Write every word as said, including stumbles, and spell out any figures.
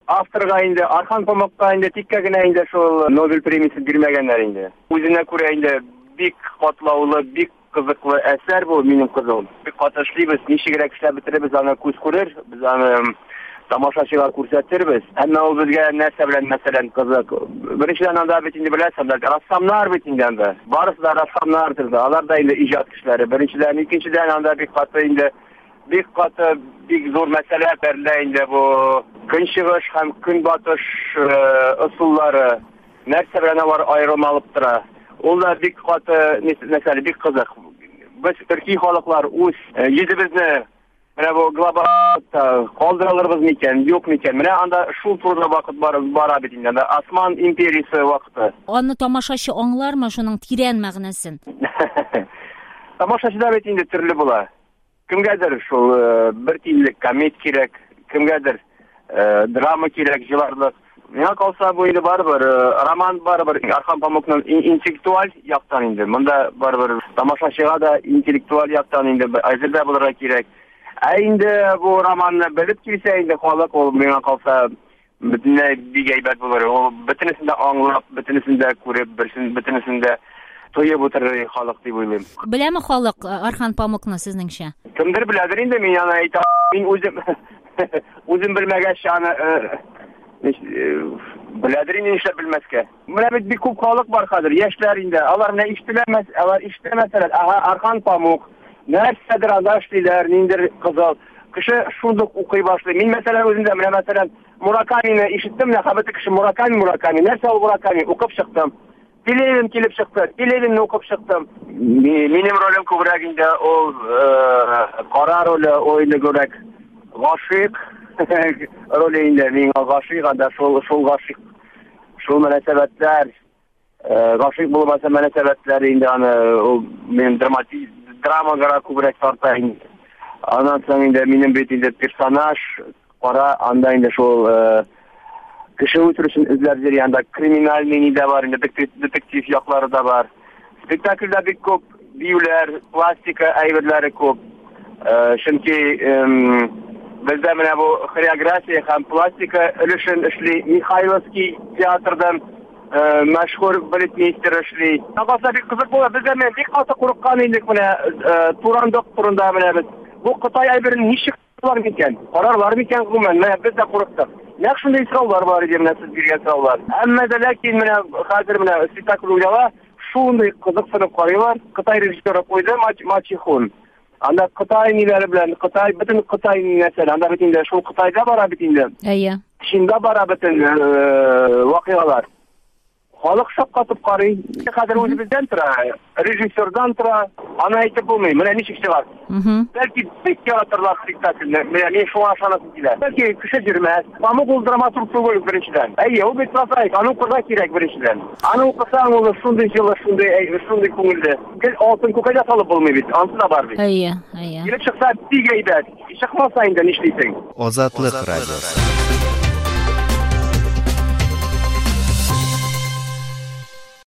Авторга инде Архан Памукка инде тиккә генә инде шул Нобель премиясын бирмәгәннәр инде. Үзенә күрә инде бик катлаулы, бик кызыклы әсәр бу минем кызым. Бик катышлыбыз, ничегрәк эшләп бетеребез, аны күз күрер, без аны тамашачыга күрсәтербез. Әмма ул безгә нәрсә белән мәсәлән кызык. Беренчедән анда бит инде беләсеңдер, рассамнар бит инде анда. Барысы да рассамнардыр да. Алар да инде иҗат кешеләре. Беренчедән, икенчедән анда бик каты инде бик каты, бик зур мәсьәлә берлә инде бу көнчыгыш һәм көнбатыш ысуллары нәрсә белән алар аерылып тора. Ул да бик каты мәсьәлә, бик кызык. Без төрки халыклар үз йөзебезне менә бу глобалда калдыраларбыз микән, юк микән? Менә анда шул турында вакыт бара, бара бит инде. Осман империясе вакыты. Аны тамашачы аңлармы шуның тирән мәгънәсен? Тамашачыда бит инде төрле була. Кемгәдер шул бер тинлек комедия кирәк, кемгәдер драма кирәк, җырларлык. Миңа калса бу инде барыбер роман барыбер Архан Памукның интеллектуаль яктан инде. Монда барыбер тамашачыга да интеллектуаль яктан инде әзерләп булырга кирәк. Ә инде бу романны белеп килсә инде халык, ул миңа калса бөтенләй бик әйбәт булыр. Ул бөтенесен дә аңлап, бөтенесен дә күреп, бөтенесен дә тоеп утырыр халык дип уйлыйм. Беләме халык Архан Памукны сезнеңчә? Кемдер беләдер инде, мин аны әйтәм. Мин үзем үзем белмәгәч аны беләдер инде, нишләп белмәскә. Менә бит бик күп халык бар хәзер, яшьләр инде. Алар менә ишетелмәс, алар ишетелмәсәләр, ага, Архан Памук нәрсәдер анда эшлиләр, ниндер кызыл. Кеше шундук укый башлый. Мин мәсәлән үземдә менә мәсәлән Муракамине ишеттем, менә хәбәте кеше Мураками, Мураками, нәрсә ул Мураками, укып чыктым. Пелевин килеп чыкты, Пелевинне укып чыктым. Минем ролем күбрәк инде ул кара роле, ойны күбрәк гашыйк роле инде. Мин гашыйк анда шул шул гашыйк. Шул мөнәсәбәтләр, гашыйк булмаса мөнәсәбәтләр инде аны ул мен драматик драмага күбрәк тарта инде. Аннан соң инде минем бит инде персонаж кара, анда инде шул кеше үтерүшен эзләп йөри, анда криминальный ни дә бар, инде детектив яклары да бар. Спектакльдә бик күп биюләр, пластика әйберләре күп. Чөнки бездә менә бу хореография һәм пластика өлешен эшли Михайловский театрдан мәшһүр балетмейстер эшли. Агаса бик кызык була. Бездә мен бик каты курыккан идек менә турандык турында менә без. Бу Кытай әйберен ничек бар микән? Карарлар микән гомумән? Менә без дә курыктык. Нәкъ шундый сораулар бар иде менә сез биргән сораулар. Әмма дә ләкин менә хәзер менә спектакль уйнала, шундый кызыксынып карыйлар. Кытай режиссеры куйды Мачихун. Анда Кытай ниләре белән, Кытай бөтен Кытай нәрсәләр, анда бит инде шул Кытайда бара бит инде. Әйе. Чинда бара бөтен вакыйгалар. Халык шаккатып карый. Хәзер үзебездән тора, режиссердан тора, аны әйтеп булмый. Менә ничек чыгар. Бәлки бик театрлар спектакльне, менә мин шуңа ышанасым килә. Бәлки кеше бирмәс. Памук ул драматург түгел беренчедән. Әйе, ул бит прозаик, аны укырга кирәк беренчедән. Аны укысаң, ул шундый җылы, шундый, шундый күңелле. Гел алтын күкәгә салып булмый бит. Ансы да бар бит. Әйе, әйе. Килеп чыкса бик әйбәт. Чыкмаса инде нишлисең? Азатлык радиосы.